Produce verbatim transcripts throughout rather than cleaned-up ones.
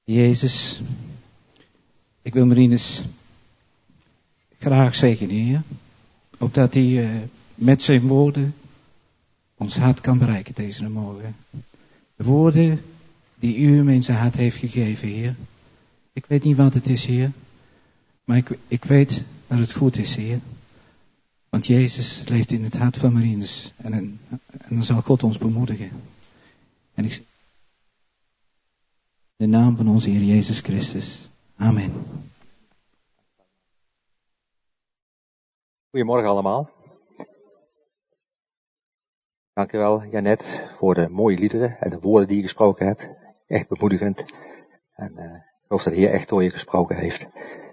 Jezus, ik wil Marinus graag zegenen, Heer. Opdat hij uh, met zijn woorden ons hart kan bereiken deze morgen. De woorden die u hem in zijn hart heeft gegeven, Heer. Ik weet niet wat het is, Heer. Maar ik, ik weet dat het goed is, Heer. Want Jezus leeft in het hart van Marinus. En, en, en dan zal God ons bemoedigen. En ik in de naam van onze Heer Jezus Christus. Amen. Goedemorgen allemaal. Dankjewel Janet voor de mooie liederen en de woorden die je gesproken hebt. Echt bemoedigend. En uh, ik geloof dat de Heer echt door je gesproken heeft.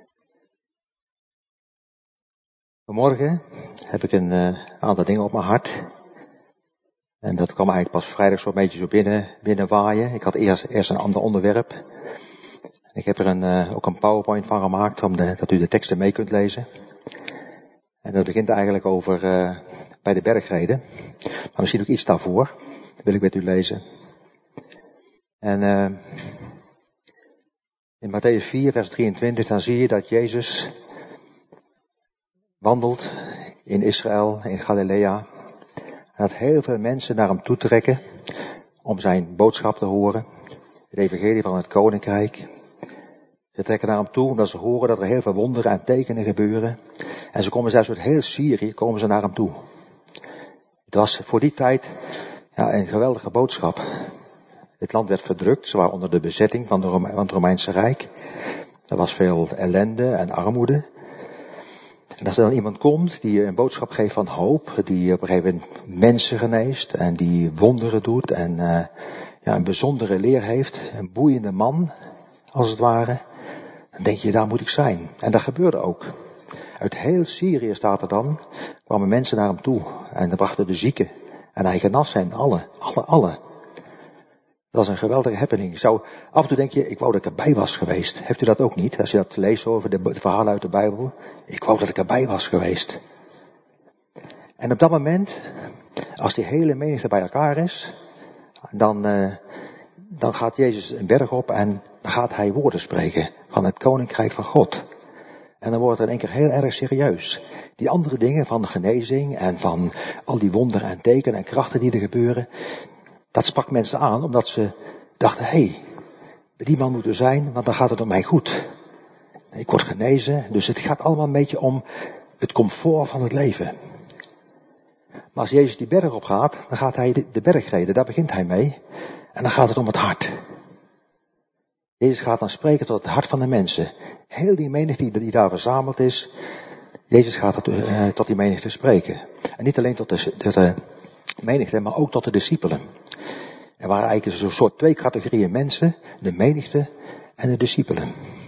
Vanmorgen heb ik een uh, aantal dingen op mijn hart. En dat kwam eigenlijk pas vrijdag zo'n beetje zo binnen, binnen waaien. Ik had eerst, eerst een ander onderwerp. Ik heb er een, uh, ook een PowerPoint van gemaakt, om de, dat u de teksten mee kunt lezen. En dat begint eigenlijk over uh, bij de bergreden. Maar misschien ook iets daarvoor. Dat wil ik met u lezen. En uh, in Mattheüs vier, vers drieëntwintig, dan zie je dat Jezus wandelt in Israël, in Galilea. En dat heel veel mensen naar hem toe trekken om zijn boodschap te horen. Het evangelie van het koninkrijk. Ze trekken naar hem toe omdat ze horen dat er heel veel wonderen en tekenen gebeuren. En ze komen zelfs uit heel Syrië komen ze naar hem toe. Het was voor die tijd ja, een geweldige boodschap. Het land werd verdrukt, ze waren onder de bezetting van, de Rome- van het Romeinse Rijk. Er was veel ellende en armoede. En als er dan iemand komt die een boodschap geeft van hoop, die op een gegeven moment mensen geneest en die wonderen doet en uh, ja, een bijzondere leer heeft, een boeiende man, als het ware, dan denk je, daar moet ik zijn. En dat gebeurde ook. Uit heel Syrië staat er dan, kwamen mensen naar hem toe en dan brachten de zieken. En hij genas hen, alle, alle, alle. Dat was een geweldige happening. Zo, af en toe denk je, ik wou dat ik erbij was geweest. Heeft u dat ook niet? Als je dat leest over de, de verhalen uit de Bijbel. Ik wou dat ik erbij was geweest. En op dat moment, als die hele menigte bij elkaar is, dan, uh, dan gaat Jezus een berg op en dan gaat hij woorden spreken van het koninkrijk van God. En dan wordt het in één keer heel erg serieus. Die andere dingen van genezing en van al die wonderen en tekenen en krachten die er gebeuren, dat sprak mensen aan omdat ze dachten, hé, hey, bij die man moet er zijn, want dan gaat het om mij goed. Ik word genezen, dus het gaat allemaal een beetje om het comfort van het leven. Maar als Jezus die berg op gaat, dan gaat hij de bergreden, daar begint hij mee. En dan gaat het om het hart. Jezus gaat dan spreken tot het hart van de mensen. Heel die menigte die daar verzameld is, Jezus gaat tot, uh, tot die menigte spreken. En niet alleen tot de, tot de menigte, maar ook tot de discipelen. Er waren eigenlijk zo'n soort twee categorieën mensen, de menigte en de discipelen.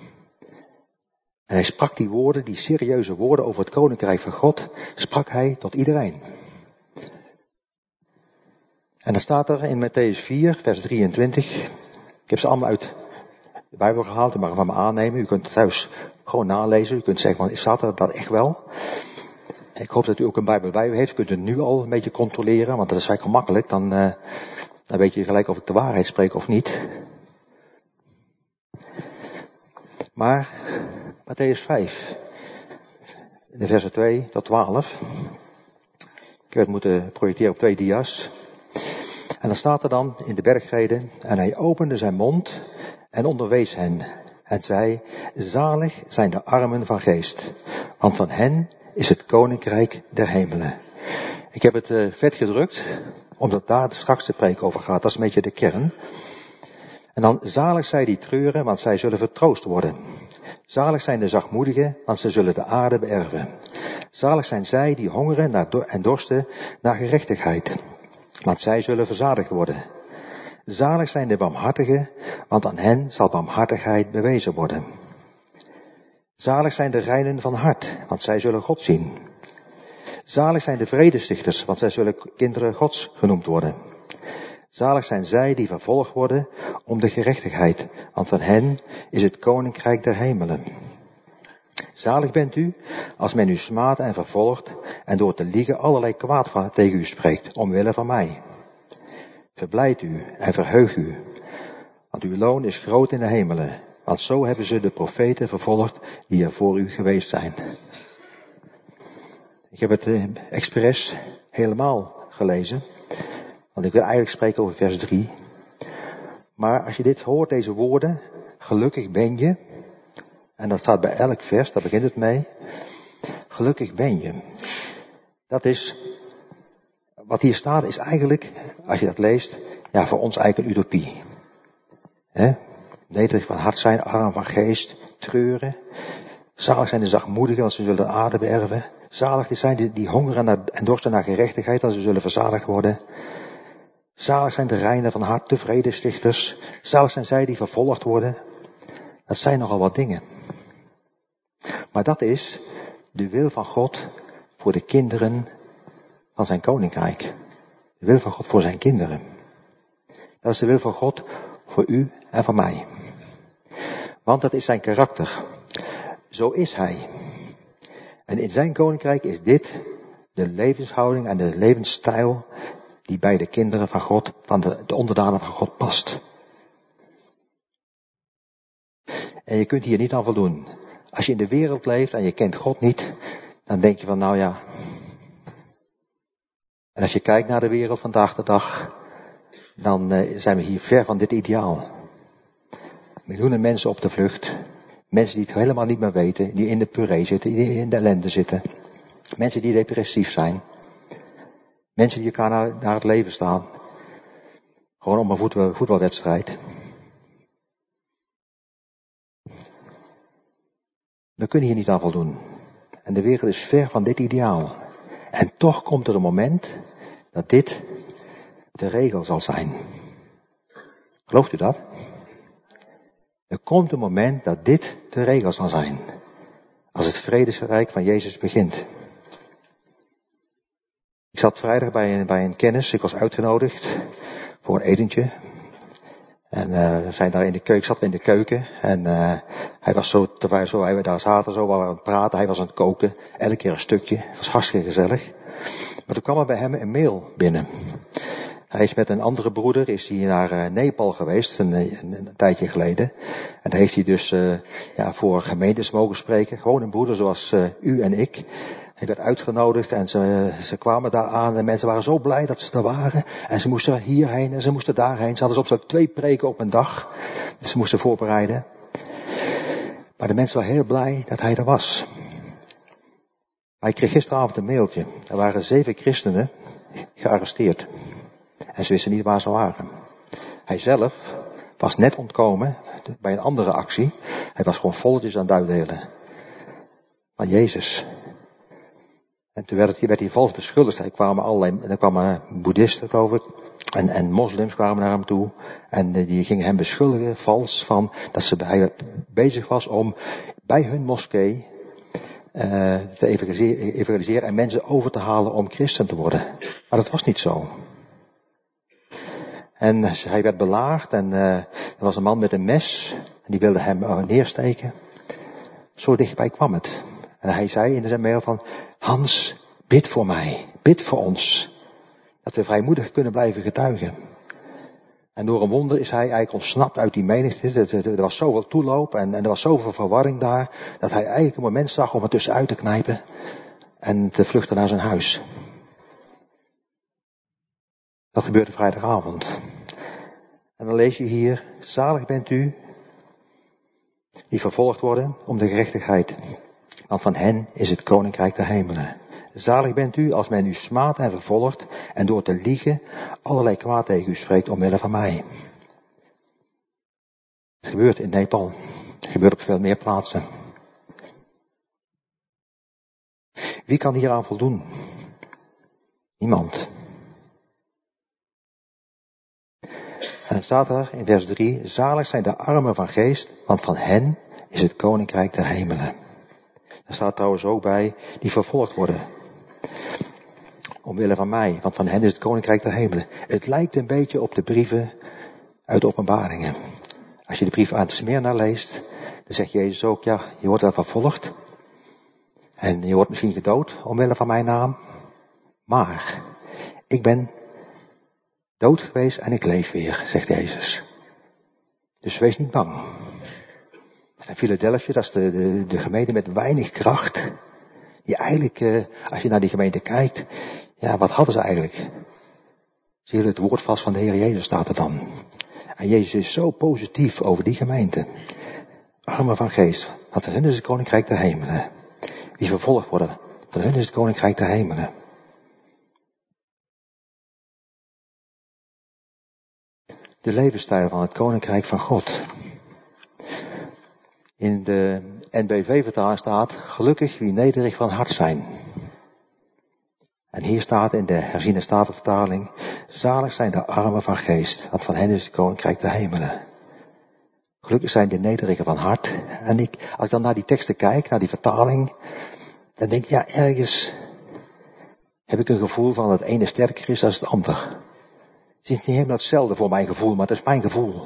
En hij sprak die woorden, die serieuze woorden over het koninkrijk van God, sprak hij tot iedereen. En dan staat er in Mattheüs vier, vers drieëntwintig, ik heb ze allemaal uit de Bijbel gehaald, u mag van me aannemen, u kunt het thuis gewoon nalezen, u kunt zeggen van, staat er dat echt wel? Ik hoop dat u ook een Bijbel bij u heeft, u kunt het nu al een beetje controleren, want dat is eigenlijk gemakkelijk, dan, uh, dan weet je gelijk of ik de waarheid spreek of niet. Maar, Mattheüs vijf, de versen twee tot twaalf, ik heb het moeten projecteren op twee dia's. En dan staat er dan in de bergreden, en hij opende zijn mond en onderwees hen. En zei, zalig zijn de armen van geest, want van hen is het koninkrijk der hemelen. Ik heb het uh, vet gedrukt, omdat daar straks de preek over gaat. Dat is een beetje de kern. En dan, zalig zij die treuren, want zij zullen vertroost worden. Zalig zijn de zachtmoedigen, want zij zullen de aarde beërven. Zalig zijn zij die hongeren naar do- en dorsten naar gerechtigheid, want zij zullen verzadigd worden. Zalig zijn de barmhartigen, want aan hen zal barmhartigheid bewezen worden. Zalig zijn de reinen van hart, want zij zullen God zien. Zalig zijn de vredestichters, want zij zullen kinderen Gods genoemd worden. Zalig zijn zij die vervolgd worden om de gerechtigheid, want van hen is het koninkrijk der hemelen. Zalig bent u, als men u smaadt en vervolgt en door te liegen allerlei kwaad tegen u spreekt, omwille van mij. Verblijd u en verheug u, Want uw loon is groot in de hemelen. Want zo hebben ze de profeten vervolgd die er voor u geweest zijn. Ik heb het eh, expres helemaal gelezen. Want ik wil eigenlijk spreken over vers drie. Maar als je dit hoort, deze woorden, gelukkig ben je. En dat staat bij elk vers, daar begint het mee. Gelukkig ben je. Dat is, wat hier staat is eigenlijk, als je dat leest, ja, voor ons eigenlijk een utopie. He? Nederig van hart zijn, arm van geest, treuren. Zalig zijn de zachtmoedigen, want ze zullen de aarde beërven. Zalig zijn die, die hongeren naar, en dorsten naar gerechtigheid, want ze zullen verzadigd worden. Zalig zijn de reinen van hart, de vredestichters. Zalig zijn zij die vervolgd worden. Dat zijn nogal wat dingen. Maar dat is de wil van God voor de kinderen van zijn koninkrijk. De wil van God voor zijn kinderen. Dat is de wil van God voor u en voor mij. Want dat is zijn karakter. Zo is hij. En in zijn koninkrijk is dit de levenshouding en de levensstijl die bij de kinderen van God, van de, de onderdanen van God past. En je kunt hier niet aan voldoen. Als je in de wereld leeft en je kent God niet, dan denk je van nou ja. En als je kijkt naar de wereld vandaag de dag, dan uh, zijn we hier ver van dit ideaal. Miljoenen mensen op de vlucht. Mensen die het helemaal niet meer weten, die in de puree zitten, die in de ellende zitten. Mensen die depressief zijn. Mensen die elkaar naar, naar het leven staan. Gewoon om een voetbal, voetbalwedstrijd. Dan kun je hier niet aan voldoen. En de wereld is ver van dit ideaal. En toch komt er een moment dat dit de regel zal zijn. Gelooft u dat? Er komt een moment dat dit de regel zal zijn. Als het vredesrijk van Jezus begint. Ik zat vrijdag bij een, bij een kennis. Ik was uitgenodigd voor een etentje. En uh, we zijn daar in de keuken, ik zat in de keuken. En uh, hij was zo, terwijl zo, wij daar zaten, zo waren we aan het praten. Hij was aan het koken. Elke keer een stukje. Het was hartstikke gezellig. Maar toen kwam er bij hem een mail binnen. Hij is met een andere broeder, is hij naar uh, Nepal geweest, een, een, een tijdje geleden. En daar heeft hij dus uh, ja, voor gemeentes mogen spreken. Gewoon een broeder zoals uh, u en ik. Hij werd uitgenodigd en ze, ze kwamen daar aan en mensen waren zo blij dat ze er waren. En ze moesten hierheen en ze moesten daarheen. Ze hadden soms ook twee preken op een dag. Dus ze moesten voorbereiden. Maar de mensen waren heel blij dat hij er was. Hij kreeg gisteravond een mailtje. Er waren zeven christenen gearresteerd. En ze wisten niet waar ze waren. Hij zelf was net ontkomen bij een andere actie. Hij was gewoon volletjes aan het uitdelen. Van Jezus. En toen werd, het, werd hij vals beschuldigd. Er kwamen allerlei, er kwamen boeddhisten, geloof ik. En, en moslims kwamen naar hem toe. En die gingen hem beschuldigen, vals, van dat ze, hij bezig was om bij hun moskee uh, te evangeliseren, evangeliseren en mensen over te halen om christen te worden. Maar dat was niet zo. En hij werd belaagd en uh, er was een man met een mes. En die wilde hem uh, neersteken. Zo dichtbij kwam het. En hij zei in zijn mail van, Hans, bid voor mij, bid voor ons. Dat we vrijmoedig kunnen blijven getuigen. En door een wonder is hij eigenlijk ontsnapt uit die menigte. Er was zoveel toeloop en, en er was zoveel verwarring daar, dat hij eigenlijk een moment zag om er tussenuit te knijpen en te vluchten naar zijn huis. Dat gebeurde vrijdagavond. En dan lees je hier, zalig bent u, die vervolgd worden om de gerechtigheid. Want van hen is het koninkrijk der hemelen. Zalig bent u als men u smaadt en vervolgt en door te liegen allerlei kwaad tegen u spreekt omwille van mij. Het gebeurt in Nepal. Het gebeurt op veel meer plaatsen. Wie kan hieraan voldoen? Niemand. En dan staat er in vers drie, zalig zijn de armen van geest, want van hen is het koninkrijk der hemelen. Er staat trouwens ook bij, die vervolgd worden. Omwille van mij, want van hen is het koninkrijk der hemelen. Het lijkt een beetje op de brieven uit de Openbaringen. Als je de brief aan Smyrna leest, dan zegt Jezus ook, ja, je wordt wel vervolgd. En je wordt misschien gedood, omwille van mijn naam. Maar, ik ben dood geweest en ik leef weer, zegt Jezus. Dus wees niet bang. En Philadelphia, dat is de, de, de gemeente met weinig kracht. Die eigenlijk, uh, als je naar die gemeente kijkt, ja, wat hadden ze eigenlijk? Ze hielden het woord vast van de Heer Jezus, staat er dan. En Jezus is zo positief over die gemeente. Armen van geest, want van hun is het koninkrijk der hemelen. Wie vervolgd worden, van hun is het koninkrijk der hemelen. De levensstijl van het koninkrijk van God. In de N B V-vertaling staat, gelukkig wie nederig van hart zijn. En hier staat in de herziene statenvertaling, zalig zijn de armen van geest, want van hen is het koninkrijk der hemelen. Gelukkig zijn de nederigen van hart. En ik, als ik dan naar die teksten kijk, naar die vertaling, dan denk ik, ja, ergens heb ik een gevoel van dat het ene sterker is dan het ander. Het is niet helemaal hetzelfde voor mijn gevoel, maar het is mijn gevoel.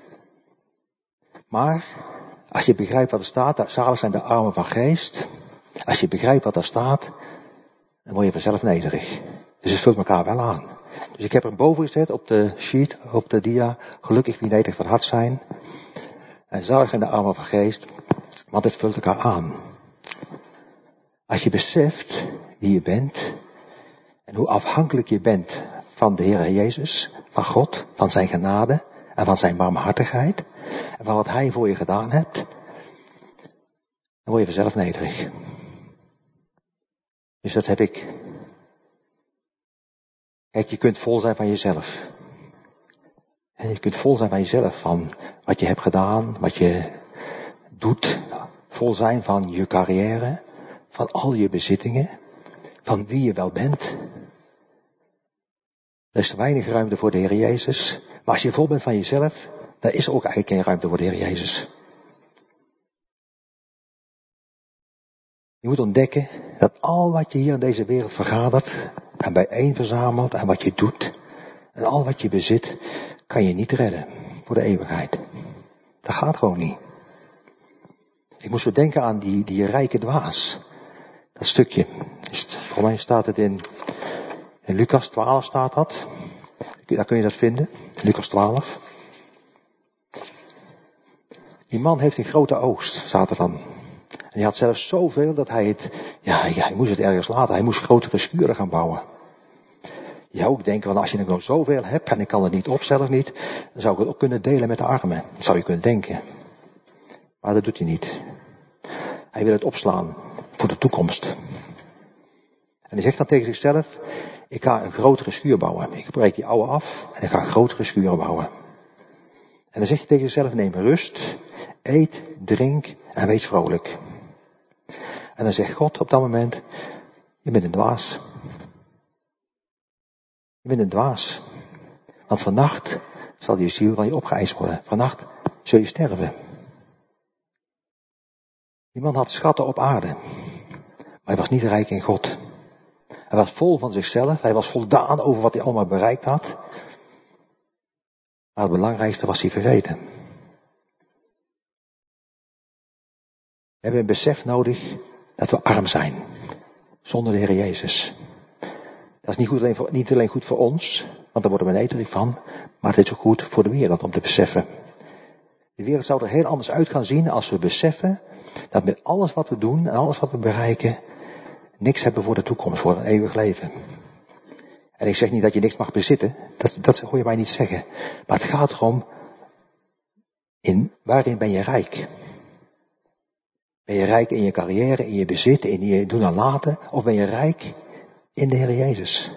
Maar, als je begrijpt wat er staat, zalig zijn de armen van geest. Als je begrijpt wat er staat, dan word je vanzelf nederig. Dus het vult elkaar wel aan. Dus ik heb er boven gezet op de sheet, op de dia, gelukkig wie nederig van hart zijn. En zalig zijn de armen van geest, want het vult elkaar aan. Als je beseft wie je bent en hoe afhankelijk je bent van de Heer Jezus, van God, van zijn genade en van zijn barmhartigheid en van wat hij voor je gedaan hebt, dan word je vanzelf nederig. Dus dat heb ik. Kijk, je kunt vol zijn van jezelf. En je kunt vol zijn van jezelf, van wat je hebt gedaan, wat je doet. Vol zijn van je carrière, van al je bezittingen, van wie je wel bent. Er is weinig ruimte voor de Heer Jezus. Maar als je vol bent van jezelf, dan is er ook eigenlijk geen ruimte voor de Heer Jezus. Je moet ontdekken dat al wat je hier in deze wereld vergadert en bijeen verzamelt en wat je doet en al wat je bezit, kan je niet redden voor de eeuwigheid. Dat gaat gewoon niet. Ik moest zo denken aan die, die rijke dwaas. Dat stukje. Voor mij staat het in, in Lucas twaalf staat dat. Daar kun je dat vinden. Lucas twaalf. Die man heeft een grote oogst, staat er dan. En hij had zelfs zoveel dat hij het, ja, ja, hij moest het ergens laten. Hij moest grotere schuren gaan bouwen. Je zou ook denken, van als je er nou zoveel hebt en ik kan het niet op, zelf niet, dan zou ik het ook kunnen delen met de armen. Dat zou je kunnen denken. Maar dat doet hij niet. Hij wil het opslaan voor de toekomst. En hij zegt dan tegen zichzelf, ik ga een grotere schuur bouwen. Ik breek die oude af en ik ga een grotere schuur bouwen. En dan zegt hij tegen zichzelf, neem rust, eet, drink en wees vrolijk. En dan zegt God op dat moment, je bent een dwaas. Je bent een dwaas. Want vannacht zal je ziel van je opgeëist worden. Vannacht zul je sterven. Die man had schatten op aarde. Maar hij was niet rijk in God. Hij was vol van zichzelf. Hij was voldaan over wat hij allemaal bereikt had. Maar het belangrijkste was hij vergeten. We hebben een besef nodig dat we arm zijn. Zonder de Heer Jezus. Dat is niet, goed alleen voor, niet alleen goed voor ons, want daar worden we nederig van. Maar het is ook goed voor de wereld om te beseffen. De wereld zou er heel anders uit gaan zien als we beseffen dat met alles wat we doen en alles wat we bereiken, niks hebben voor de toekomst, voor een eeuwig leven. En ik zeg niet dat je niks mag bezitten, dat, dat hoor je mij niet zeggen. Maar het gaat erom, in, waarin ben je rijk? Ben je rijk in je carrière, in je bezit, in je doen en laten? Of ben je rijk in de Heer Jezus?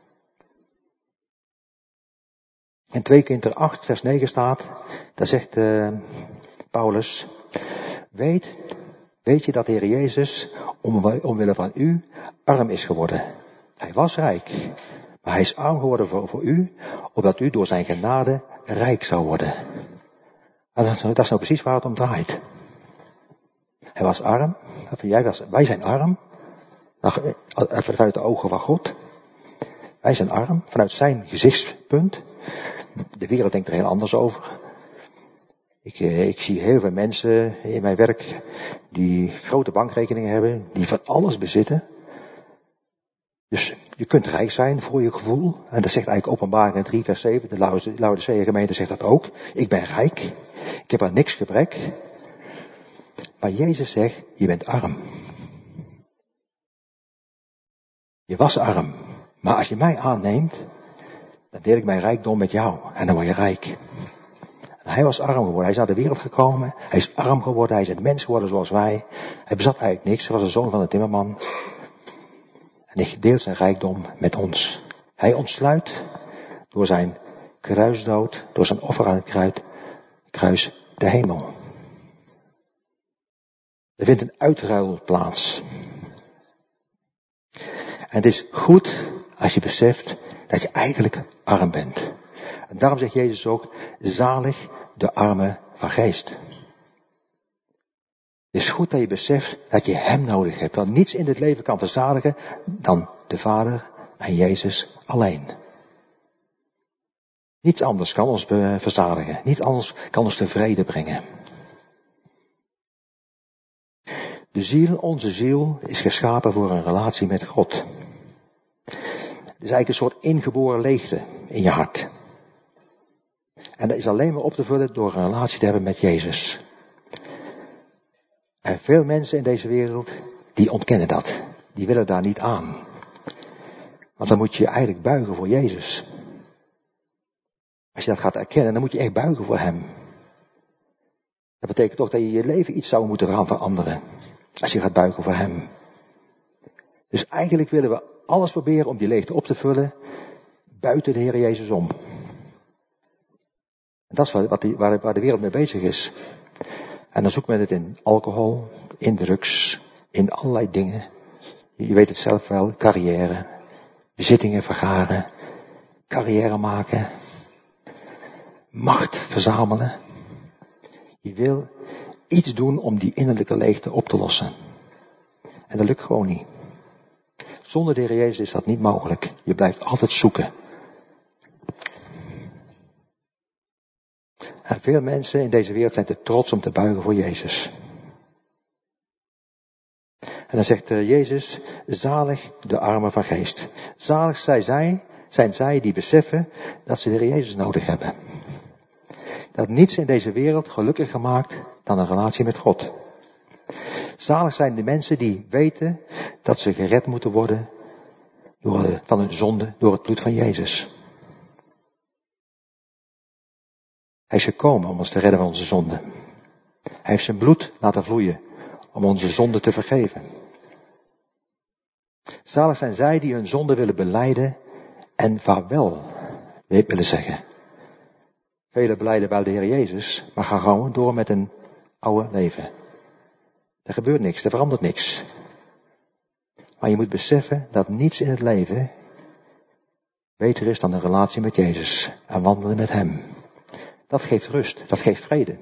In twee Korinther acht vers negen staat, daar zegt uh, Paulus, weet, weet je dat de Heer Jezus om, omwille van u arm is geworden. Hij was rijk, maar hij is arm geworden voor, voor u, opdat u door zijn genade rijk zou worden. Dat is, dat is nou precies waar het om draait. Hij was arm, jij was, wij zijn arm, vanuit de ogen van God. Wij zijn arm, vanuit zijn gezichtspunt. De wereld denkt er heel anders over. Ik, ik zie heel veel mensen in mijn werk die grote bankrekeningen hebben, die van alles bezitten. Dus je kunt rijk zijn voor je gevoel. En dat zegt eigenlijk Openbaring drie vers zeven, de Laodicea gemeente zegt dat ook. Ik ben rijk. Ik heb aan niks gebrek. Maar Jezus zegt, je bent arm. Je was arm. Maar als je mij aanneemt, dan deel ik mijn rijkdom met jou. En dan word je rijk. En hij was arm geworden. Hij is naar de wereld gekomen. Hij is arm geworden. Hij is een mens geworden zoals wij. Hij bezat eigenlijk niks. Hij was de zoon van een timmerman. En hij deelt zijn rijkdom met ons. Hij ontsluit door zijn kruisdood, door zijn offer aan het kruid, kruis, de hemel. Er vindt een uitruil plaats. En het is goed als je beseft dat je eigenlijk arm bent. En daarom zegt Jezus ook, zalig de armen van geest. Het is goed dat je beseft dat je hem nodig hebt. Want niets in dit leven kan verzadigen dan de Vader en Jezus alleen. Niets anders kan ons verzadigen. Niets anders kan ons tevreden brengen. De ziel, onze ziel, is geschapen voor een relatie met God. Het is eigenlijk een soort ingeboren leegte in je hart. En dat is alleen maar op te vullen door een relatie te hebben met Jezus. En veel mensen in deze wereld, die ontkennen dat. Die willen daar niet aan. Want dan moet je je eigenlijk buigen voor Jezus. Als je dat gaat erkennen, dan moet je echt buigen voor hem. Dat betekent toch dat je je leven iets zou moeten gaan veranderen. Als je gaat buigen voor hem. Dus eigenlijk willen we alles proberen om die leegte op te vullen buiten de Heer Jezus om. En dat is wat die, waar, waar de wereld mee bezig is. En dan zoekt men het in alcohol, in drugs, in allerlei dingen. Je weet het zelf wel, carrière, bezittingen vergaren, carrière maken, macht verzamelen. Je wil iets doen om die innerlijke leegte op te lossen. En dat lukt gewoon niet. Zonder de Heer Jezus is dat niet mogelijk. Je blijft altijd zoeken. En veel mensen in deze wereld zijn te trots om te buigen voor Jezus. En dan zegt Jezus, zalig de armen van geest. Zalig zijn zij, zijn zij die beseffen dat ze de Heer Jezus nodig hebben. Dat niets in deze wereld gelukkiger maakt dan een relatie met God. Zalig zijn de mensen die weten dat ze gered moeten worden door, van hun zonde door het bloed van Jezus. Hij is gekomen om ons te redden van onze zonde. Hij heeft zijn bloed laten vloeien om onze zonde te vergeven. Zalig zijn zij die hun zonde willen belijden en vaarwel willen zeggen. Velen belijden wel de Heer Jezus, maar gaan gewoon door met een oude leven. Er gebeurt niks, er verandert niks. Maar je moet beseffen dat niets in het leven beter is dan een relatie met Jezus en wandelen met hem. Dat geeft rust, dat geeft vrede.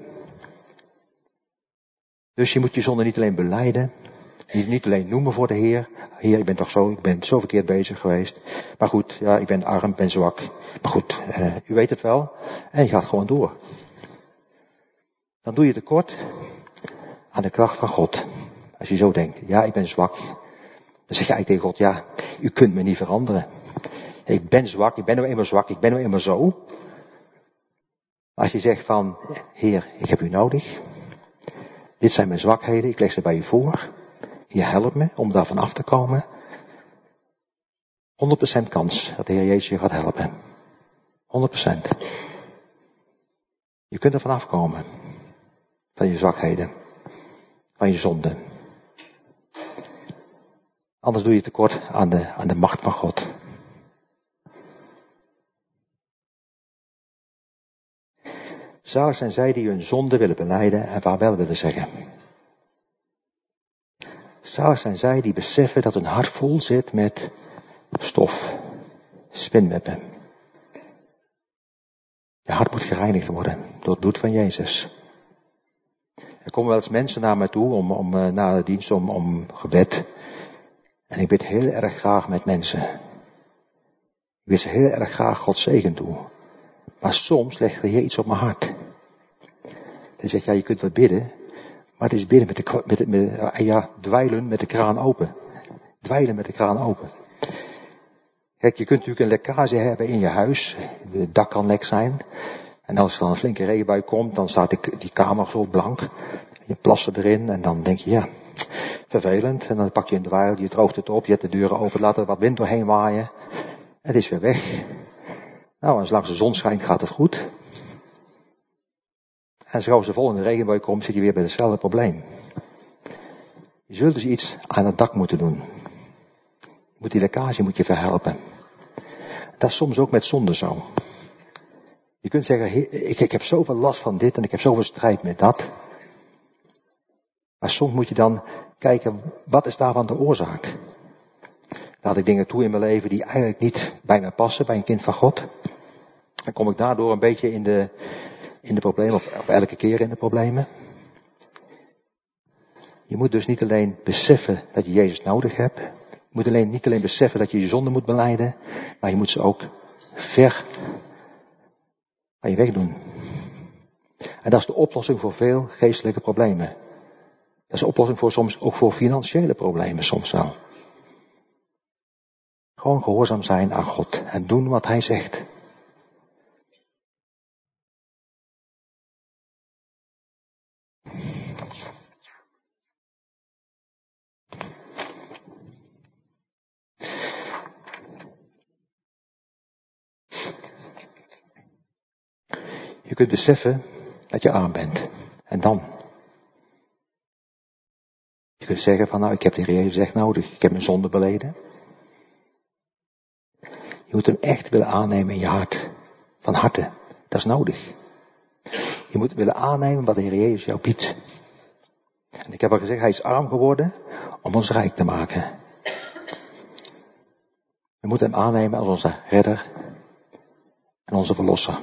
Dus je moet je zonde niet alleen belijden, niet alleen noemen voor de Heer. Heer, ik ben toch zo, ik ben zo verkeerd bezig geweest. Maar goed, ja, ik ben arm, ik ben zwak. Maar goed, uh, u weet het wel. En je gaat gewoon door. Dan doe je tekort aan de kracht van God. Als je zo denkt, ja, ik ben zwak. Dan zeg je eigenlijk tegen God, ja, u kunt me niet veranderen. Ik ben zwak, ik ben nou eenmaal zwak, ik ben nou eenmaal zo. Maar als je zegt van, Heer, ik heb u nodig. Dit zijn mijn zwakheden, ik leg ze bij u voor. Je helpt me om daarvan af te komen. honderd procent kans dat de Heer Jezus je gaat helpen. honderd procent. Je kunt er vanaf komen. Van je zwakheden. Van je zonden. Anders doe je tekort aan de, aan de macht van God. Zalig zijn zij die hun zonde willen belijden en vaarwel willen zeggen. Zalig zijn zij die beseffen dat hun hart vol zit met stof, spinwebben. Je hart moet gereinigd worden door het bloed van Jezus. Er komen wel eens mensen naar mij toe om, om, na de dienst om, om gebed. En ik bid heel erg graag met mensen. Ik bid ze heel erg graag Gods zegen toe. Maar soms legt de Heer iets op mijn hart. Dan zegt, ja, je kunt wat bidden. Maar het is bidden met de, met, met, ja, dweilen met de kraan open. Dweilen met de kraan open. Kijk, je kunt natuurlijk een lekkage hebben in je huis. Het dak kan lek zijn. En als er dan een flinke regenbui komt, dan staat die, die kamer zo blank. Je plassen erin en dan denk je, ja, vervelend. En dan pak je een dweil, je droogt het op, je hebt de deuren open, laat er wat wind doorheen waaien. Het is weer weg. Nou, als langs de zon schijnt, gaat het goed. En zoals de volgende regenbui komt, zit je weer bij hetzelfde probleem. Je zult dus iets aan het dak moeten doen. Je moet die lekkage moet je verhelpen. Dat is soms ook met zonde zo. Je kunt zeggen, ik, ik heb zoveel last van dit en ik heb zoveel strijd met dat. Maar soms moet je dan kijken, wat is daarvan de oorzaak? Laat ik dingen toe in mijn leven die eigenlijk niet bij me passen, bij een kind van God. Dan kom ik daardoor een beetje in de, in de problemen, of, of elke keer in de problemen. Je moet dus niet alleen beseffen dat je Jezus nodig hebt. Je moet alleen, niet alleen beseffen dat je je zonde moet belijden, maar je moet ze ook ver aan je weg doen. En dat is de oplossing voor veel geestelijke problemen. Dat is de oplossing voor soms ook voor financiële problemen soms wel. Gewoon gehoorzaam zijn aan God en doen wat Hij zegt. Je kunt beseffen dat je arm bent. En dan? Je kunt zeggen van, nou, ik heb de Heer Jezus echt nodig. Ik heb mijn zonde beleden. Je moet hem echt willen aannemen in je hart. Van harte. Dat is nodig. Je moet willen aannemen wat de Heer Jezus jou biedt. En ik heb al gezegd, hij is arm geworden om ons rijk te maken. We moeten hem aannemen als onze redder en onze verlosser.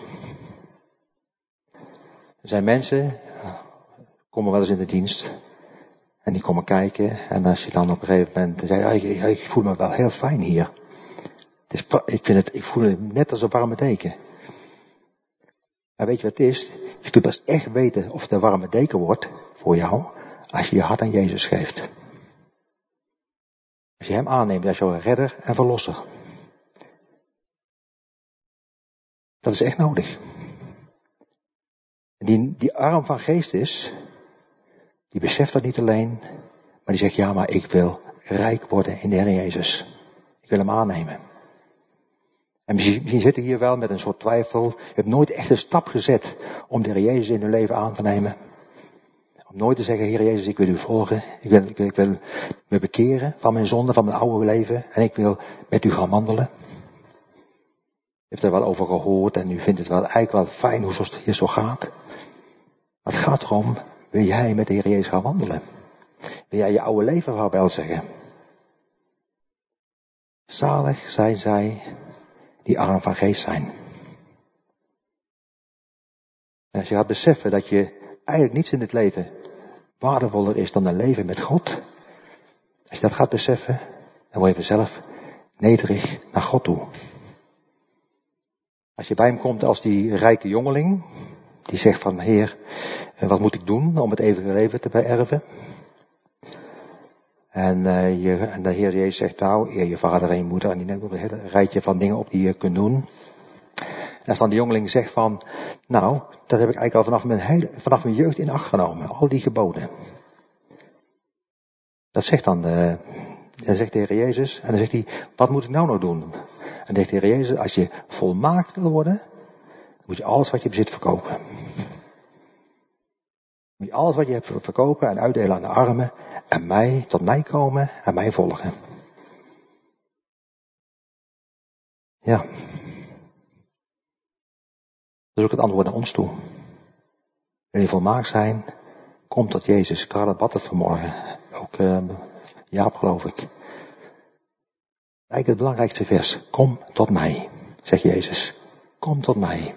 Er zijn mensen, komen wel eens in de dienst, en die komen kijken, en als je dan op een gegeven moment zegt, ja, ik, ik voel me wel heel fijn hier. Het is, ik, vind het, ik voel me net als een warme deken. Maar weet je wat het is? Je kunt pas echt weten of het een warme deken wordt voor jou, als je je hart aan Jezus geeft. Als je hem aanneemt als jouw redder en verlosser. Dat is echt nodig. En die, die arm van geest is, die beseft dat niet alleen, maar die zegt, ja, maar ik wil rijk worden in de Heer Jezus. Ik wil hem aannemen. En misschien, misschien zit je hier wel met een soort twijfel. Je hebt nooit echt een stap gezet om de Heer Jezus in je leven aan te nemen. Om nooit te zeggen, Heer Jezus, ik wil u volgen. Ik wil, ik wil, ik wil me bekeren van mijn zonde, van mijn oude leven. En ik wil met u gaan wandelen. Je hebt er wel over gehoord en u vindt het wel eigenlijk wel fijn hoe het hier zo gaat. Maar het gaat erom, wil jij met de Heer Jezus gaan wandelen? Wil jij je oude leven vaarwel zeggen? Zalig zijn zij die arm van geest zijn. En als je gaat beseffen dat je eigenlijk niets in het leven waardevoller is dan een leven met God. Als je dat gaat beseffen, dan word je vanzelf nederig naar God toe. Als je bij hem komt als die rijke jongeling, die zegt van, Heer, wat moet ik doen om het eeuwige leven te beërven? En, uh, je, en de Heer Jezus zegt, nou, eer je vader en je moeder, en die neemt op een hele rijtje van dingen op die je kunt doen. En als dan de jongeling zegt van, nou, dat heb ik eigenlijk al vanaf mijn, hele, vanaf mijn jeugd in acht genomen, al die geboden. Dat zegt dan, de, dan zegt de Heer Jezus, en dan zegt hij, wat moet ik nou nog doen? En dan zegt de Heer Jezus, als je volmaakt wil worden, dan moet je alles wat je bezit verkopen. Moet je alles wat je hebt verkopen en uitdelen aan de armen, en mij, tot mij komen en mij volgen. Ja. Dat is ook het antwoord naar ons toe. Wil je volmaakt zijn, kom tot Jezus. Ik had het bad het vanmorgen. Ook uh, Jaap, geloof ik. Eigenlijk het belangrijkste vers. Kom tot mij, zegt Jezus. Kom tot mij.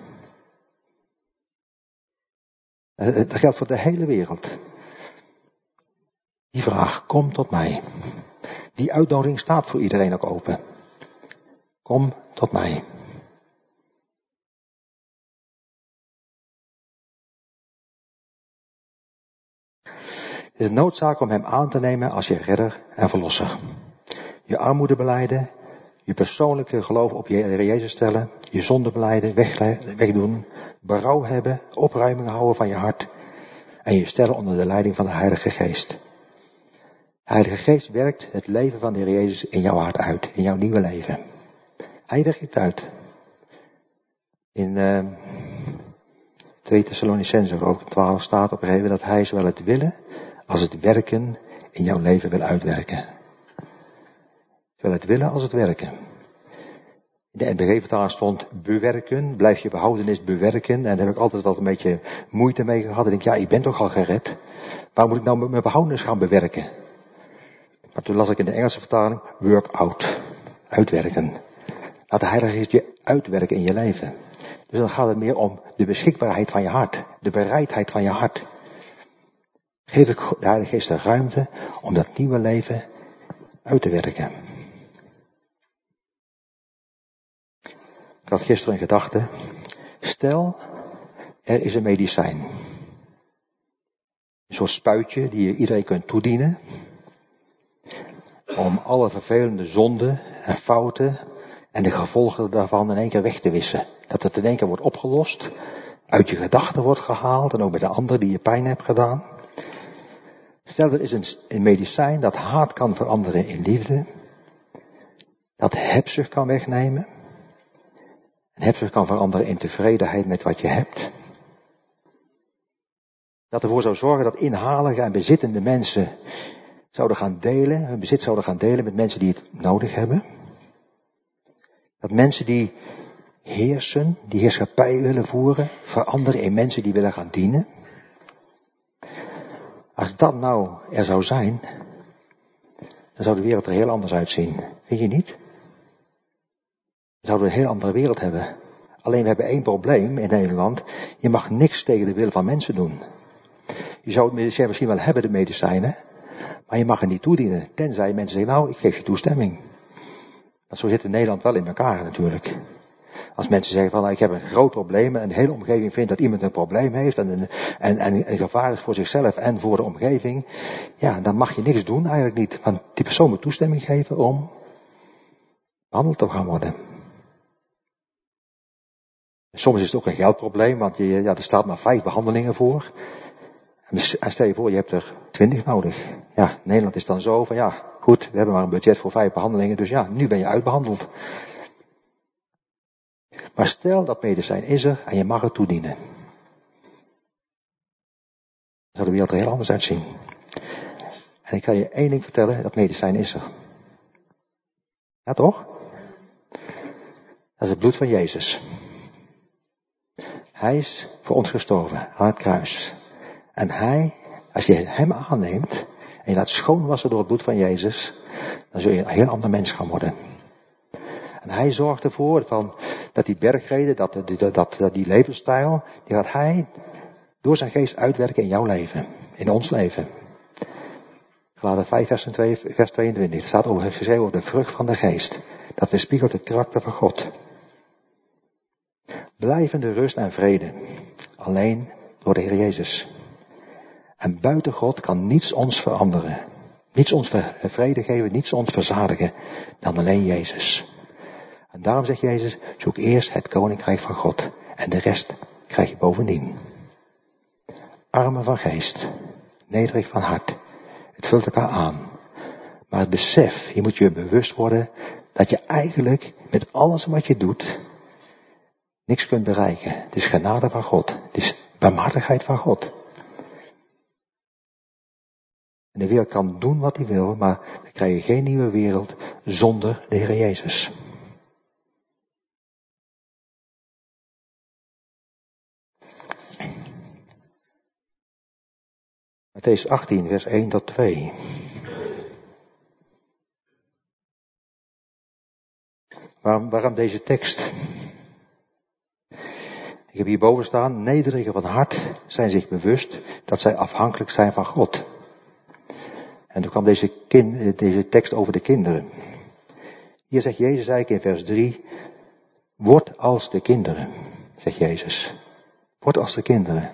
Uh, dat geldt voor de hele wereld. Die vraag, kom tot mij. Die uitnodiging staat voor iedereen ook open. Kom tot mij. Het is een noodzaak om hem aan te nemen als je redder en verlosser. Je armoede belijden, je persoonlijke geloof op je Heer Jezus stellen, je zonde belijden, weg, wegdoen, berouw hebben, opruiming houden van je hart en je stellen onder de leiding van de Heilige Geest. De Heilige Geest werkt het leven van de Heer Jezus in jouw hart uit, in jouw nieuwe leven. Hij werkt het uit. In uh, twee Thessalonicenzen, geloof ik, twaalf staat op een gegeven moment dat hij zowel het willen als het werken in jouw leven wil uitwerken. Zowel het willen als het werken. In de N B G-vertaling stond bewerken, blijf je behoudenis bewerken. En daar heb ik altijd wel een beetje moeite mee gehad. Ik denk, ja, ik ben toch al gered. Waarom moet ik nou mijn behoudenis gaan bewerken? Maar toen las ik in de Engelse vertaling, work out, uitwerken. Laat de Heilige Geest je uitwerken in je leven. Dus dan gaat het meer om de beschikbaarheid van je hart, de bereidheid van je hart. Geef ik de Heilige Geest de ruimte om dat nieuwe leven uit te werken. Ik had gisteren een gedachte. Stel, er is een medicijn. Een soort spuitje die je iedereen kunt toedienen. Om alle vervelende zonden en fouten en de gevolgen daarvan in één keer weg te wissen. Dat het in één keer wordt opgelost, uit je gedachten wordt gehaald en ook bij de anderen die je pijn hebt gedaan. Stel, er is een, een medicijn dat haat kan veranderen in liefde. Dat hebzucht kan wegnemen. En hebzucht kan veranderen in tevredenheid met wat je hebt. Dat ervoor zou zorgen dat inhalige en bezittende mensen zouden gaan delen, hun bezit zouden gaan delen met mensen die het nodig hebben. Dat mensen die heersen, die heerschappij willen voeren, veranderen in mensen die willen gaan dienen. Als dat nou er zou zijn, dan zou de wereld er heel anders uitzien. Vind je niet? Dan zouden we een heel andere wereld hebben. Alleen we hebben één probleem in Nederland. Je mag niks tegen de wil van mensen doen. Je zou het medicijn misschien wel hebben, de medicijnen. Maar je mag het niet toedienen. Tenzij mensen zeggen, nou, ik geef je toestemming. Want zo zit in Nederland wel in elkaar natuurlijk. Als mensen zeggen van, nou, ik heb een groot probleem en de hele omgeving vindt dat iemand een probleem heeft en een, en, en een gevaar is voor zichzelf en voor de omgeving. Ja, dan mag je niks doen eigenlijk niet. Want die persoon moet toestemming geven om behandeld te gaan worden. Soms is het ook een geldprobleem, want je, ja, er staat maar vijf behandelingen voor. En stel je voor, je hebt er twintig nodig. Ja, in Nederland is het dan zo van, ja, goed, we hebben maar een budget voor vijf behandelingen, dus ja, nu ben je uitbehandeld. Maar stel dat medicijn is er en je mag het toedienen. Dan zou de wereld er heel anders uitzien. En ik kan je één ding vertellen, dat medicijn is er. Ja, toch? Dat is het bloed van Jezus. Hij is voor ons gestorven aan het kruis. En hij, als je hem aanneemt en je laat schoonwassen door het bloed van Jezus, dan zul je een heel ander mens gaan worden. En hij zorgt ervoor van, dat die bergreden, dat, dat, dat, dat die levensstijl, die gaat hij door zijn geest uitwerken in jouw leven, in ons leven. Galaten vijf vers tweeëntwintig, er staat over geschreven over de vrucht van de geest. Dat weerspiegelt het karakter van God. Blijvende rust en vrede, alleen door de Heer Jezus. En buiten God kan niets ons veranderen. Niets ons vrede geven, niets ons verzadigen dan alleen Jezus. En daarom zegt Jezus, zoek eerst het koninkrijk van God. En de rest krijg je bovendien. Armen van geest, nederig van hart. Het vult elkaar aan. Maar het besef, je moet je bewust worden dat je eigenlijk met alles wat je doet niks kunt bereiken. Het is genade van God. Het is barmhartigheid van God. En de wereld kan doen wat hij wil, maar we krijgen geen nieuwe wereld zonder de Heer Jezus. Mattheüs achttien, vers één tot twee. Waarom, waarom deze tekst? Ik heb hierboven staan, nederigen van hart zijn zich bewust dat zij afhankelijk zijn van God. En toen kwam deze, kind, deze tekst over de kinderen. Hier zegt Jezus eigenlijk in vers drie, word als de kinderen, zegt Jezus. Word als de kinderen.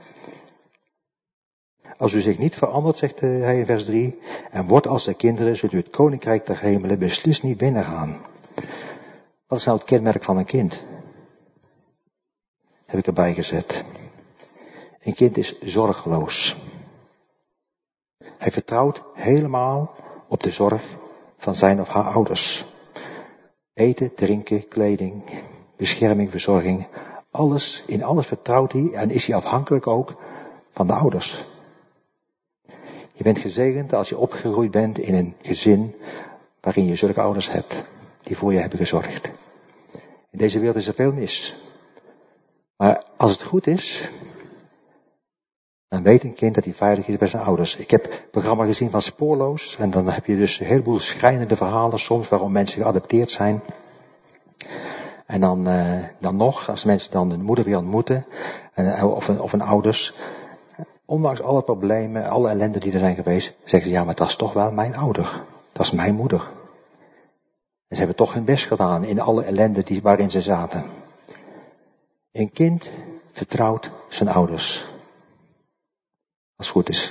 Als u zich niet verandert, zegt hij in vers drie, en wordt als de kinderen, zult u het koninkrijk der hemelen beslist niet binnengaan. Wat is nou het kenmerk van een kind? heb ik erbij gezet. Een kind is zorgeloos. Hij vertrouwt helemaal op de zorg van zijn of haar ouders. Eten, drinken, kleding, bescherming, verzorging. Alles, in alles vertrouwt hij en is hij afhankelijk ook van de ouders. Je bent gezegend als je opgegroeid bent in een gezin waarin je zulke ouders hebt, die voor je hebben gezorgd. In deze wereld is er veel mis. Maar als het goed is, dan weet een kind dat hij veilig is bij zijn ouders. Ik heb het programma gezien van Spoorloos. En dan heb je dus een heleboel schrijnende verhalen soms waarom mensen geadopteerd zijn. En dan, uh, dan nog, als mensen dan een moeder weer ontmoeten, en, of, een, of een ouders, ondanks alle problemen, alle ellende die er zijn geweest, zeggen ze, ja, maar dat is toch wel mijn ouder. Dat is mijn moeder. En ze hebben toch hun best gedaan in alle ellende die, waarin ze zaten. Een kind vertrouwt zijn ouders. Als het goed is.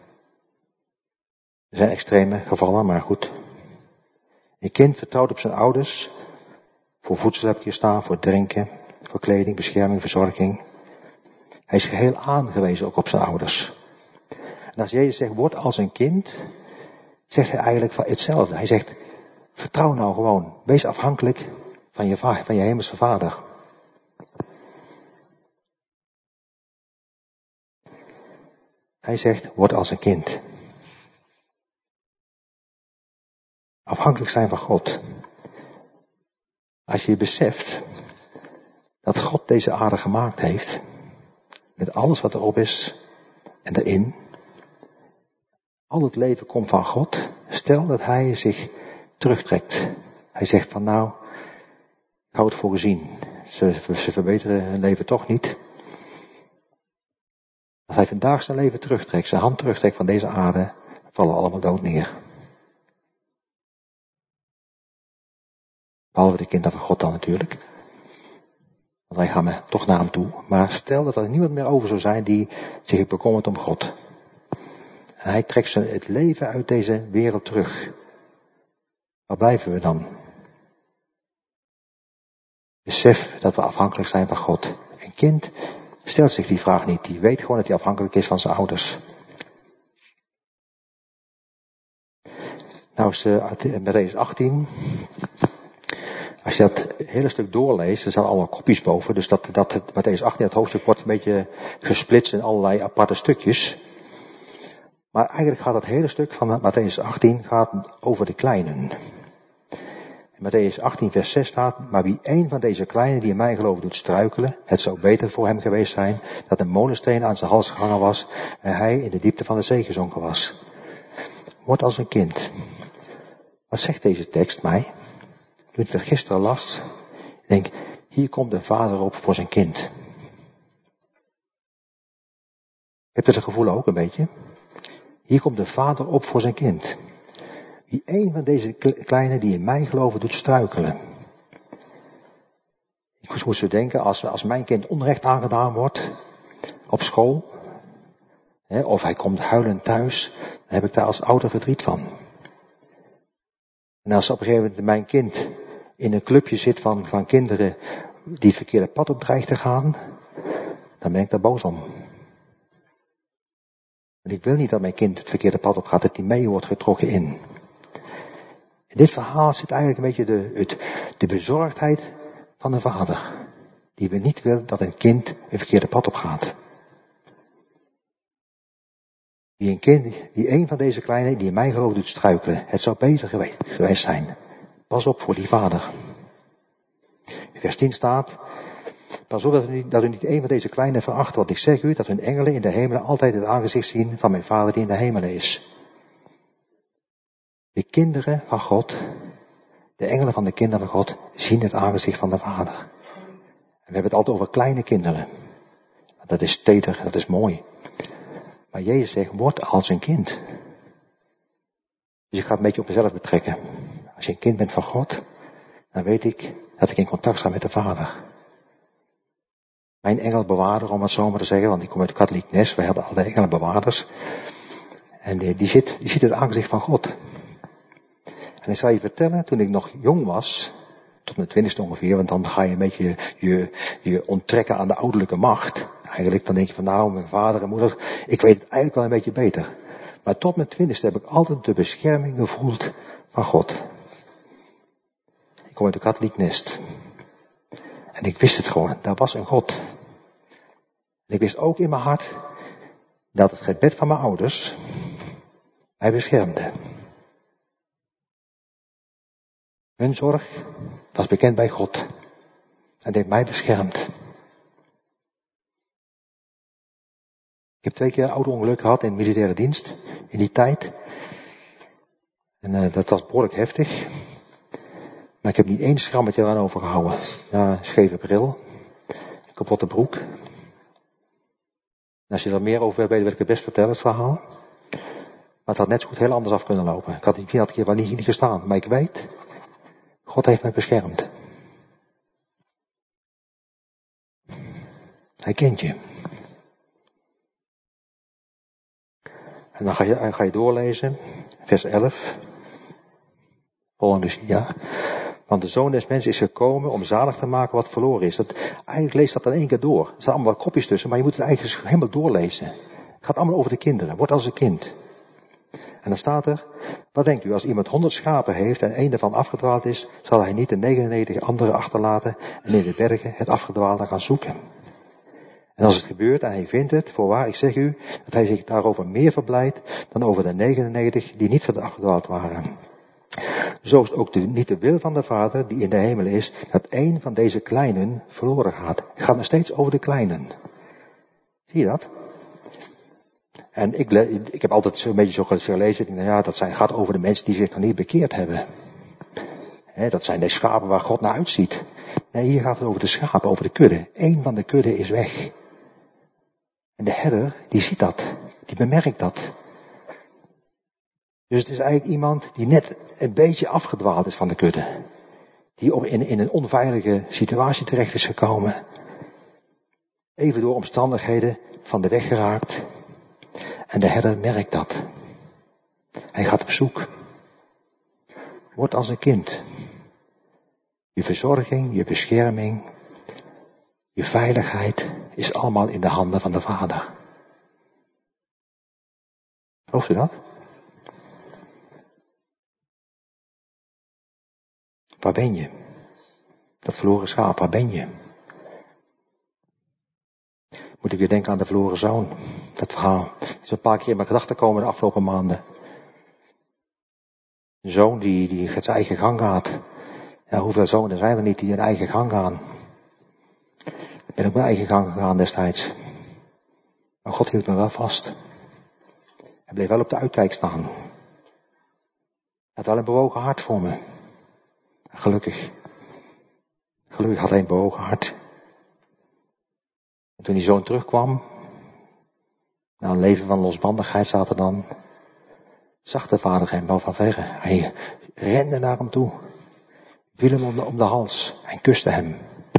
Er zijn extreme gevallen, maar goed. Een kind vertrouwt op zijn ouders. Voor voedsel heb ik hier staan, voor drinken, voor kleding, bescherming, verzorging. Hij is geheel aangewezen ook op zijn ouders. En als Jezus zegt, word als een kind, zegt hij eigenlijk van hetzelfde. Hij zegt, vertrouw nou gewoon. Wees afhankelijk van je, van je hemelse vader. Hij zegt, word als een kind. Afhankelijk zijn van God. Als je beseft dat God deze aarde gemaakt heeft, met alles wat erop is en erin, al het leven komt van God, stel dat hij zich terugtrekt. Hij zegt van nou, ik hou het voor gezien. Ze, ze verbeteren hun leven toch niet. Als hij vandaag zijn leven terugtrekt, zijn hand terugtrekt van deze aarde, vallen we allemaal dood neer. Behalve de kinderen van God dan natuurlijk. Want wij gaan toch naar hem toe. Maar stel dat er niemand meer over zou zijn die zich bekommert om God. En hij trekt zijn, het leven uit deze wereld terug. Waar blijven we dan? Besef dat we afhankelijk zijn van God. Een kind stelt zich die vraag niet. Die weet gewoon dat hij afhankelijk is van zijn ouders. Nou is uh, Mattheüs achttien. Als je dat hele stuk doorleest, er staan allemaal kopjes boven. Dus dat, dat Mattheüs achttien, dat hoofdstuk wordt een beetje gesplitst in allerlei aparte stukjes. Maar eigenlijk gaat het hele stuk van Mattheüs achttien gaat over de kleinen. In Mattheüs achttien vers zes staat, maar wie een van deze kleinen die in mij geloven doet struikelen, het zou beter voor hem geweest zijn dat een molensteen aan zijn hals gehangen was en hij in de diepte van de zee gezonken was. Word als een kind. Wat zegt deze tekst mij? Toen ik er gisteren las, ik denk, hier komt de vader op voor zijn kind. Heb je dat gevoel ook een beetje? Hier komt de vader op voor zijn kind. Wie een van deze kleinen die in mij geloven doet struikelen. Ik moest zo denken, als, als mijn kind onrecht aangedaan wordt op school, hè, of hij komt huilend thuis, dan heb ik daar als ouder verdriet van. En als op een gegeven moment mijn kind in een clubje zit van, van kinderen die het verkeerde pad op dreigt te gaan, dan ben ik daar boos om. Want ik wil niet dat mijn kind het verkeerde pad op gaat, dat hij mee wordt getrokken in. In dit verhaal zit eigenlijk een beetje de, het, de bezorgdheid van de vader. Die wil niet willen dat een kind een verkeerde pad op gaat. Die een kind, die een van deze kleinen die in mij geloof doet struikelen. Het zou beter geweest, geweest zijn. Pas op voor die vader. In vers tien staat, pas op dat u, niet, dat u niet een van deze kleinen veracht, want ik zeg u dat hun engelen in de hemelen altijd het aangezicht zien van mijn vader die in de hemelen is. De kinderen van God, de engelen van de kinderen van God, zien het aangezicht van de vader. En we hebben het altijd over kleine kinderen. Dat is teder, dat is mooi. Maar Jezus zegt, word als een kind. Dus ik ga het een beetje op mezelf betrekken. Als je een kind bent van God, dan weet ik dat ik in contact sta met de Vader. Mijn engelbewaarder, om het zo maar te zeggen, want ik kom uit het katholiek nest, we hebben alle engelenbewaarders. En die, die, zit, die ziet het aangezicht van God. En ik zal je vertellen, toen ik nog jong was, Tot mijn twintigste ongeveer, want dan ga je een beetje je, je onttrekken aan de ouderlijke macht. Eigenlijk dan denk je van nou, mijn vader en moeder, ik weet het eigenlijk wel een beetje beter. Maar tot mijn twintigste heb ik altijd de bescherming gevoeld van God. Ik kom uit een katholiek nest. En ik wist het gewoon, daar was een God. En ik wist ook in mijn hart dat het gebed van mijn ouders mij beschermde. Hun zorg was bekend bij God. En heeft mij beschermd. Ik heb twee keer een auto-ongeluk gehad in militaire dienst. In die tijd. En uh, dat was behoorlijk heftig. Maar ik heb niet één schrammetje eraan overgehouden. Ja, scheve bril. Kapotte broek. En als je er meer over wil weten, wil ik het best vertellen, het verhaal. Maar het had net zo goed heel anders af kunnen lopen. Ik had die had keer wel niet, niet gestaan. Maar ik weet, God heeft mij beschermd. Hij kent je. En dan ga je, ga je doorlezen, vers elf. Volgende Lucia. Want de Zoon des Mensen is gekomen om zalig te maken wat verloren is. Dat, eigenlijk leest dat dan één keer door. Er staan allemaal wat kopjes tussen, maar je moet het eigenlijk helemaal doorlezen. Het gaat allemaal over de kinderen. Word als een kind. En dan staat er, wat denkt u, als iemand honderd schapen heeft en één daarvan afgedwaald is, zal hij niet de negenennegentig andere achterlaten en in de bergen het afgedwaalde gaan zoeken. En als het gebeurt en hij vindt het, voorwaar ik zeg u, dat hij zich daarover meer verblijdt dan over de negenennegentig die niet afgedwaald waren. Zo is het ook de, niet de wil van de Vader die in de hemel is, dat één van deze kleinen verloren gaat. Het gaat nog steeds over de kleinen. Zie je dat? En ik, ik heb altijd zo'n beetje zo gelezen, nou ja, dat zijn, gaat over de mensen die zich nog niet bekeerd hebben. He, dat zijn de schapen waar God naar uitziet. Nee, hier gaat het over de schapen, over de kudde. Eén van de kudde is weg. En de herder, die ziet dat. Die bemerkt dat. Dus het is eigenlijk iemand die net een beetje afgedwaald is van de kudde. Die op, in, in een onveilige situatie terecht is gekomen. Even door omstandigheden van de weg geraakt. En de herder merkt dat. Hij gaat op zoek. Word als een kind. Je verzorging, je bescherming, je veiligheid is allemaal in de handen van de Vader. Gelooft u dat? Waar ben je? Dat verloren schaap, waar ben je? Moet ik weer denken aan de verloren zoon. Dat verhaal. Het is een paar keer in mijn gedachten gekomen de afgelopen maanden. Een zoon die, die zijn eigen gang gaat. Ja, hoeveel zonen zijn er niet die een eigen gang gaan? Ik ben ook mijn eigen gang gegaan destijds. Maar God hield me wel vast. Hij bleef wel op de uitkijk staan. Hij had wel een bewogen hart voor me. Gelukkig. Gelukkig had hij een bewogen hart. En toen die zoon terugkwam, na een leven van losbandigheid zaten dan, zag de vader hem wel van verre. Hij rende naar hem toe, viel hem om de, om de hals en kuste hem.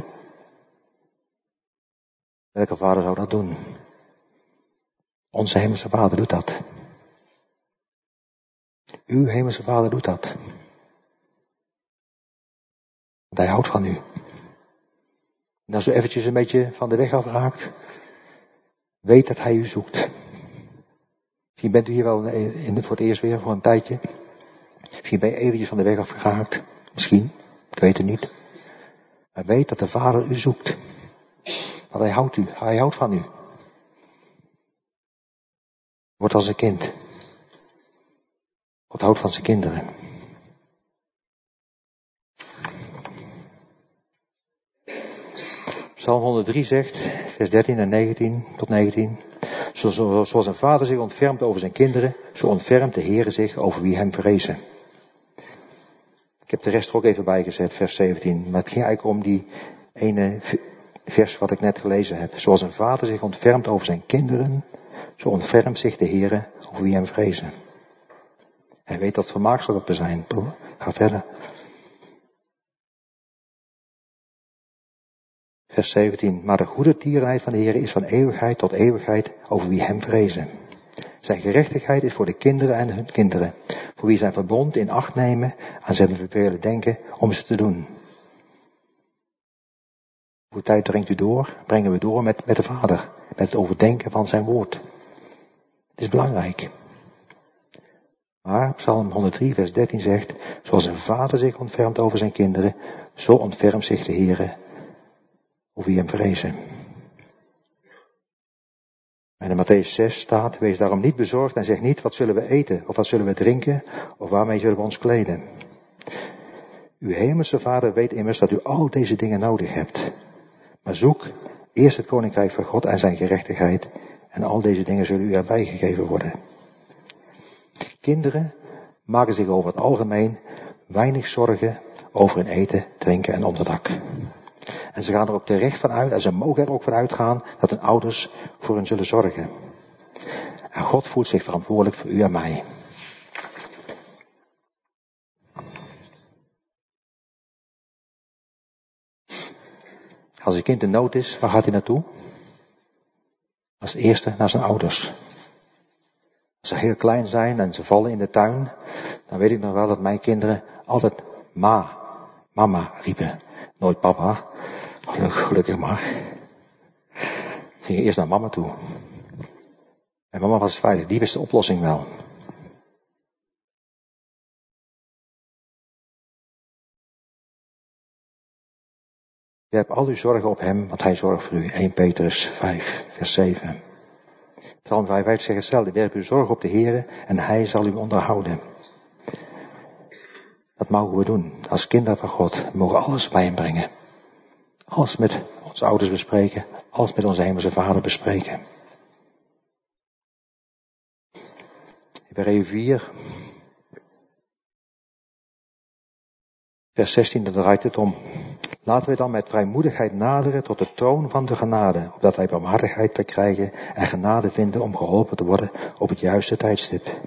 Welke vader zou dat doen? Onze hemelse vader doet dat. Uw hemelse vader doet dat. Want hij houdt van u. En als u eventjes een beetje van de weg afraakt, weet dat hij u zoekt. Misschien bent u hier wel in, voor het eerst weer, voor een tijdje. Misschien ben je eventjes van de weg afgeraakt. Misschien, ik weet het niet. Maar weet dat de Vader u zoekt. Want hij houdt u, hij houdt van u. Word als een kind. God houdt van zijn kinderen. Psalm honderddrie zegt, vers dertien en negentien tot negentien. Zoals een vader zich ontfermt over zijn kinderen, zo ontfermt de Heere zich over wie hem vrezen. Ik heb de rest er ook even bijgezet, vers zeventien. Maar het ging eigenlijk om die ene vers wat ik net gelezen heb. Zoals een vader zich ontfermt over zijn kinderen, zo ontfermt zich de Heere over wie hem vrezen. Hij weet dat vermaaksel dat we zijn. Ga verder. Vers zeventien. Maar de goede tierenheid van de Heer is van eeuwigheid tot eeuwigheid over wie hem vrezen. Zijn gerechtigheid is voor de kinderen en hun kinderen. Voor wie zijn verbond in acht nemen aan zijn bevelen denken om ze te doen. Hoeveel tijd dringt u door? Brengen we door met, met de Vader. Met het overdenken van zijn woord. Het is belangrijk. Maar Psalm honderddrie vers dertien zegt, zoals een vader zich ontfermt over zijn kinderen, zo ontfermt zich de Heere over wie hem vrezen. En in Mattheüs zes staat, wees daarom niet bezorgd en zeg niet, wat zullen we eten, of wat zullen we drinken, of waarmee zullen we ons kleden. Uw hemelse Vader weet immers dat u al deze dingen nodig hebt. Maar zoek eerst het koninkrijk van God en zijn gerechtigheid, en al deze dingen zullen u erbij gegeven worden. Kinderen maken zich over het algemeen weinig zorgen over hun eten, drinken en onderdak. En ze gaan er ook terecht van uit, en ze mogen er ook van uitgaan, dat hun ouders voor hen zullen zorgen. En God voelt zich verantwoordelijk voor u en mij. Als een kind in nood is, waar gaat hij naartoe? Als eerste naar zijn ouders. Als ze heel klein zijn en ze vallen in de tuin, dan weet ik nog wel dat mijn kinderen altijd ma, mama riepen. Nooit papa. Gelukkig, gelukkig maar. Ze gingen eerst naar mama toe. En mama was veilig, die wist de oplossing wel. Je hebt al uw zorgen op hem, want hij zorgt voor u. Eerste Petrus vijf, vers zeven. Psalm vijf zegt hetzelfde. Werp uw zorg op de Heere en hij zal u onderhouden. Dat mogen we doen. Als kinderen van God. We mogen alles bij hem brengen. Alles met onze ouders bespreken. Alles met onze hemelse Vader bespreken. Hebreeën vier. Vers zestien, daar draait het om. Laten we dan met vrijmoedigheid naderen tot de troon van de genade, opdat wij barmhartigheid verkrijgen en genade vinden om geholpen te worden op het juiste tijdstip.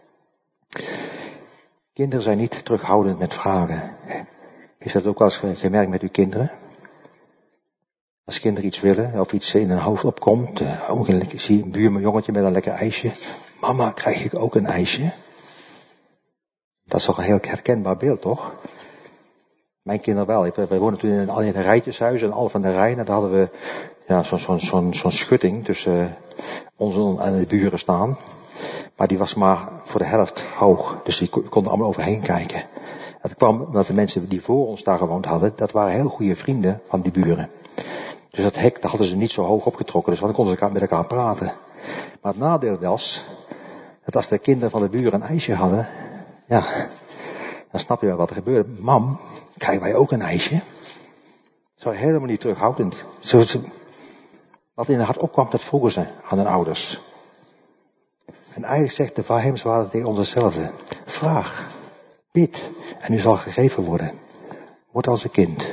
Kinderen zijn niet terughoudend met vragen. Is dat ook wel eens gemerkt met uw kinderen? Als kinderen iets willen, of iets in hun hoofd opkomt, uh, ik zie een buurman jongetje met een lekker ijsje. Mama, krijg ik ook een ijsje? Dat is toch een heel herkenbaar beeld, toch? Mijn kinderen wel. Wij woonden toen in een rijtjeshuis in Al van der Rijn. En daar hadden we ja, zo'n zo, zo, zo schutting tussen ons en de buren staan. Maar die was maar voor de helft hoog. Dus die konden allemaal overheen kijken. Dat kwam omdat de mensen die voor ons daar gewoond hadden, dat waren heel goede vrienden van die buren. Dus dat hek, dat hadden ze niet zo hoog opgetrokken. Dus dan konden ze met elkaar praten. Maar het nadeel was, dat als de kinderen van de buren een ijsje hadden, ja, dan snap je wel wat er gebeurde. Mam, krijgen wij ook een ijsje? Dat was helemaal niet terughoudend. Wat in het hart opkwam, dat vroegen ze aan hun ouders. En eigenlijk zegt de Hemelsvader tegen ons hetzelfde. Vraag, bid, en u zal gegeven worden. Word als een kind.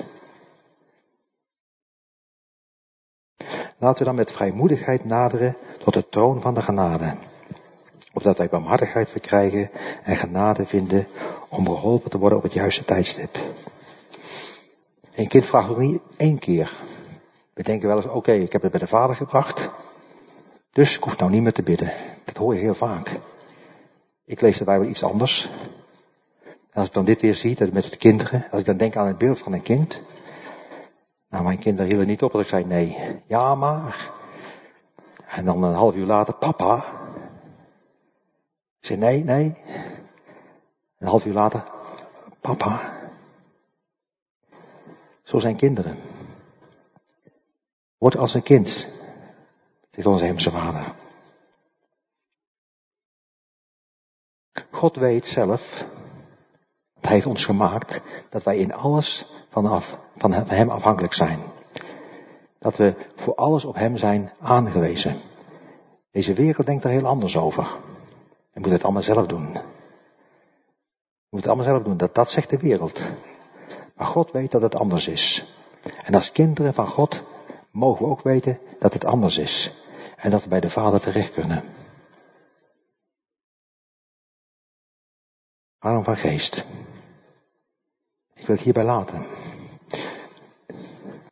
Laten we dan met vrijmoedigheid naderen tot de troon van de genade. Opdat wij barmhartigheid verkrijgen en genade vinden om geholpen te worden op het juiste tijdstip. Een kind vraagt ook niet één keer. We denken wel eens, oké, okay, ik heb het bij de vader gebracht. Dus ik hoef nou niet meer te bidden. Dat hoor je heel vaak. Ik lees de Bijbel iets anders. En als ik dan dit weer zie, dat met de kinderen, als ik dan denk aan het beeld van een kind. Nou, mijn kinderen hielden niet op als ik zei nee. Ja, maar. En dan een half uur later, papa. Ik zei nee, nee. Een half uur later, papa. Zo zijn kinderen. Word als een kind. Dit is onze hemelse Vader. God weet zelf, hij heeft ons gemaakt, dat wij in alles vanaf, van hem afhankelijk zijn. Dat we voor alles op hem zijn aangewezen. Deze wereld denkt er heel anders over. Je moet het allemaal zelf doen. Je moet het allemaal zelf doen, dat, dat zegt de wereld. Maar God weet dat het anders is. En als kinderen van God mogen we ook weten dat het anders is. En dat we bij de Vader terecht kunnen. Arm van geest. Ik wil het hierbij laten.